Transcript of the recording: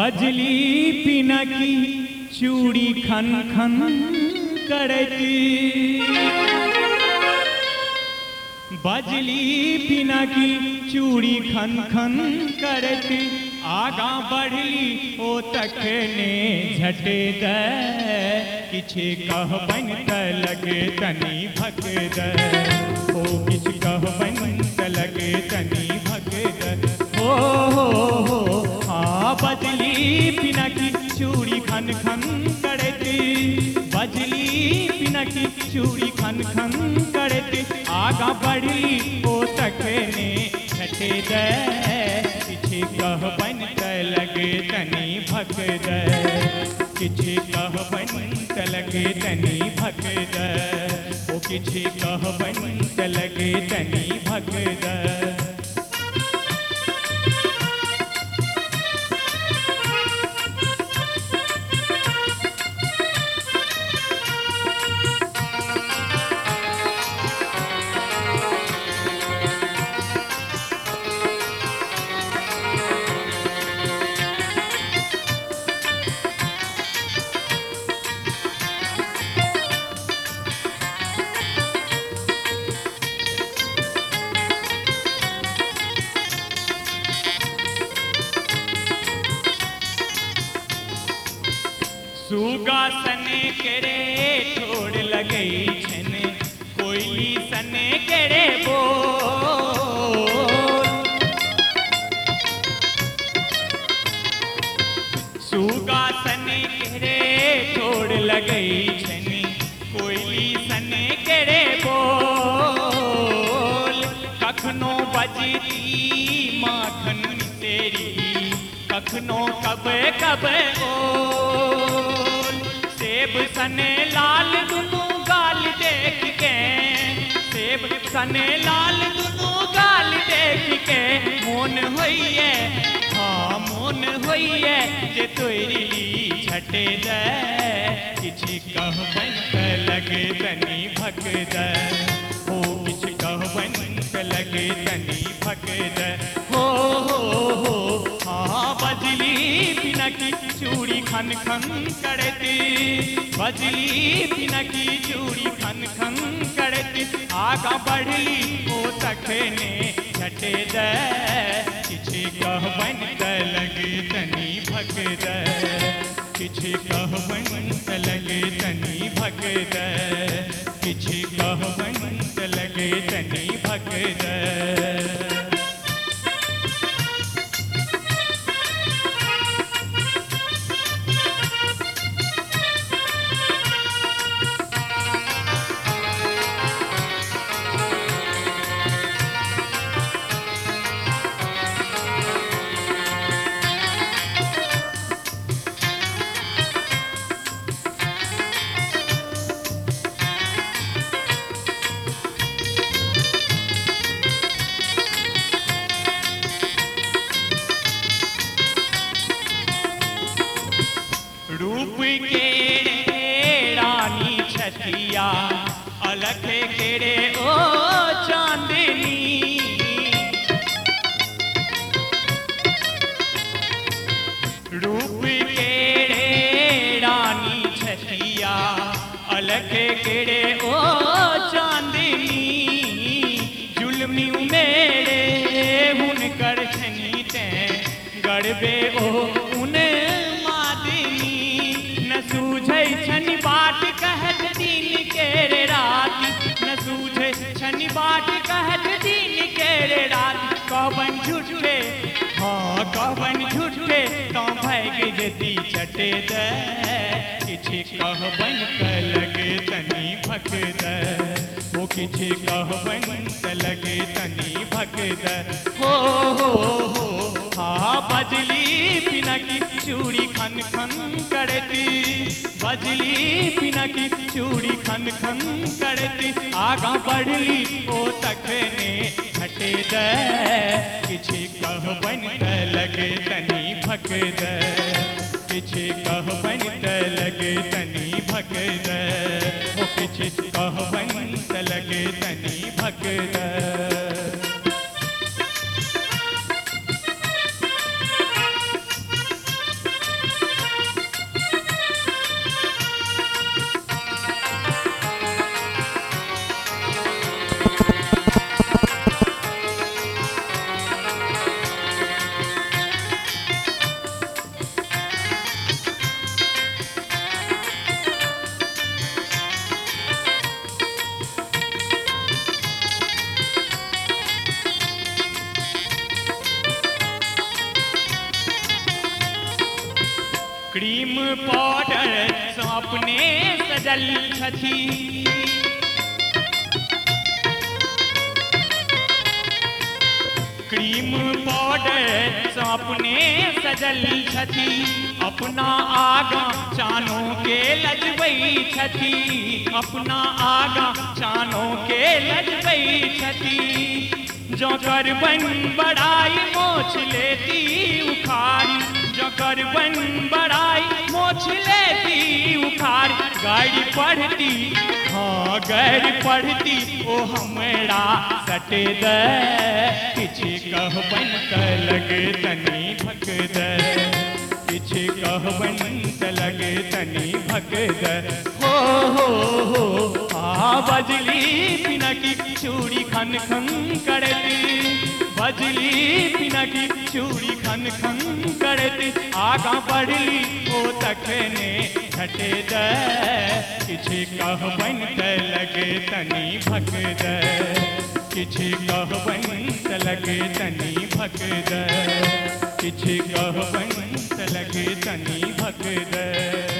बजली पिनकी चूड़ी खन खन करती, बजली पिनकी चूड़ी खन खन करती, आगा बढ़ली ओ तकने झटे दे, किछे कहबन त लगे तनी भग दे, ओ किछ कहबन त लगे तनी भग दे, हो हाँ बजली पिनकी चूड़ी खन खन करती, बजली पिनकी चूड़ी खन खन करती, आगा बढ़ली ओ तकने झटे दे, किछे कहबन त लगे तनी भग दे, किछे कहबन त लगे तनी भग दे, ओ किछे कहबन त लगे तनी भग दे। सुगा सने केरे ठोड़ लगई छन, कोयली सने केरे बोल, सुगा सने केरे ठोड़ लगई छन, कोयली सने केरे बोल, कखनो बजती माखन तेरी, कखनो कब कब ओल, सेब सने लाल दुनू गाल देख के, सेब सने लाल दुनू गाल देख के, मोन होइए हाँ मोन होइए जे तोरी छटे दे, किछि कहबन त लगे तनी भग दे, हो किछ कहबन त लगे तनी भग दे, हो हाँ बजली पिनकी चूड़ी खन खन करती, बजली पिनकी चूड़ी खन खन करती, आगा बढ़ली ओ तकने झटे दे, किछे कहबन त लगे तनी भग दे, किछे कहबन त लगे तनी भग दे, किछे कहबन त लगे तनी भग दे। रूप के रानी छतिया अलख केरे ओ चांदनी, रूप के रानी छतिया अलख केरे ओ चांदनी, जुल्मी मेरे हुन कर छनी ते गड़बे ओ उन सूझे छनी बाट कहत दिन केरे रात, न सूझे छनी बाट कहत दिन केरे रात, कहबन झूठे हाँ कहबन झूठे तो भग जती छटे दे, किछे कहबन त लगे तनी भग दे, वो किछे कहबन त लगे तनी भग दे, हो हाँ बजली पिनकी चूड़ी खन खन करती, बजली पिनकी चूड़ी खन खन करती, आगा बढ़ली ओ तकने झटे दे, किछे कहबन त लगे तनी भग दे, किछे कहबन त लगे तनी भग दे, ओ किछे कहबन त लगे तनी भग दे। पाउडर सँ अपने सजल छथि क्रीम पाउडर सँ अपने सजल छथि अपना आगाँ चानो के लजबै छथि अपना आगाँ चानो के लजबै छथि जो करबन बड़ाई मोछ लेती उखाड़ जो करबन बड़ाई मोछ लेती उखाड़ गाड़ी पढ़ती हाँ गाड़ी पढ़ती ओ हमरा सटे दे किछु कहबन त लगे तनी भग दे किछु कहबन त लगे तनी भग दे हो बजली पिनकी चूड़ी खन खन करती बजली पिनकी चूड़ी खन खन करती आगाँ बढ़ली ओ तखने घटे दे किछु कहबन त लगे तनी भग दे किछु कहबन त लगे तनी भग दे किछु कहबन त लगे तनी भग दे